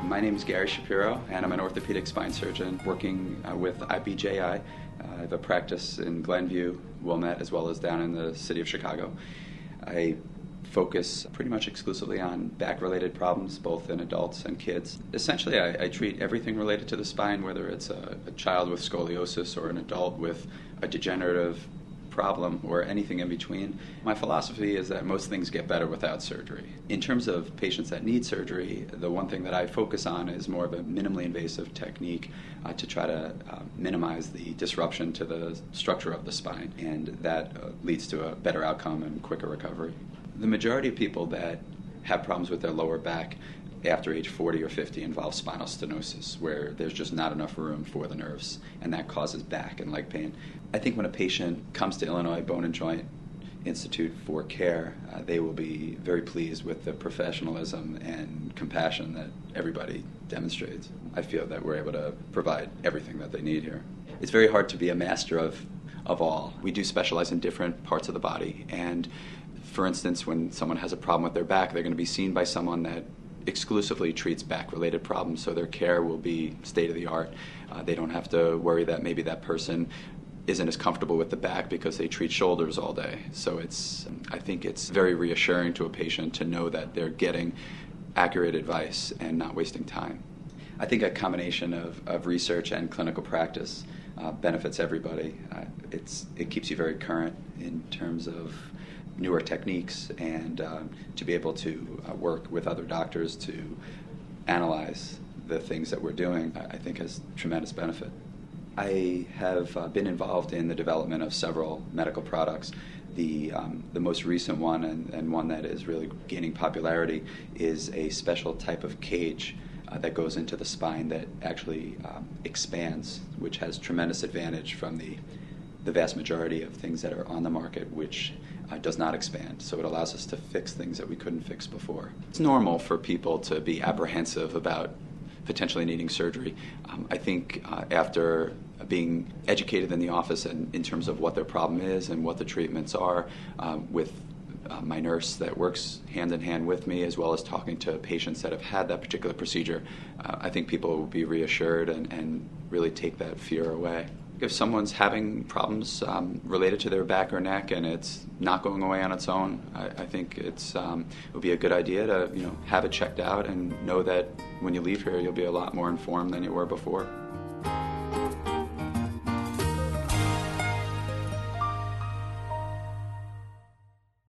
My name is Gary Shapiro, and I'm an orthopedic spine surgeon working with IBJI. I have a practice in Glenview, Wilmette, as well as down in the city of Chicago. I focus pretty much exclusively on back-related problems, both in adults and kids. Essentially, I treat everything related to the spine, whether it's a child with scoliosis or an adult with a degenerative problem or anything in between. My philosophy is that most things get better without surgery. In terms of patients that need surgery, the one thing that I focus on is more of a minimally invasive technique to try to minimize the disruption to the structure of the spine, and that leads to a better outcome and quicker recovery. The majority of people that have problems with their lower back after age 40 or 50 involve spinal stenosis, where there's just not enough room for the nerves, and that causes back and leg pain. I think when a patient comes to Illinois Bone and Joint Institute for care, they will be very pleased with the professionalism and compassion that everybody demonstrates. I feel that we're able to provide everything that they need here. It's very hard to be a master of all. We do specialize in different parts of the body, and for instance, when someone has a problem with their back, they're going to be seen by someone that exclusively treats back-related problems, so their care will be state-of-the-art. They don't have to worry that maybe that person isn't as comfortable with the back because they treat shoulders all day. So I think it's very reassuring to a patient to know that they're getting accurate advice and not wasting time. I think a combination of research and clinical practice benefits everybody. It keeps you very current in terms of newer techniques, and to be able to work with other doctors to analyze the things that we're doing, I think has tremendous benefit. I have been involved in the development of several medical products. The most recent one, and one that is really gaining popularity, is a special type of cage that goes into the spine that actually expands, which has tremendous advantage from the vast majority of things that are on the market, which does not expand. So it allows us to fix things that we couldn't fix before. It's normal for people to be apprehensive about potentially needing surgery. I think after being educated in the office and in terms of what their problem is and what the treatments are, with my nurse that works hand in hand with me, as well as talking to patients that have had that particular procedure, I think people will be reassured and really take that fear away. If someone's having problems related to their back or neck and it's not going away on its own, I think it would be a good idea to have it checked out and know that when you leave here you'll be a lot more informed than you were before.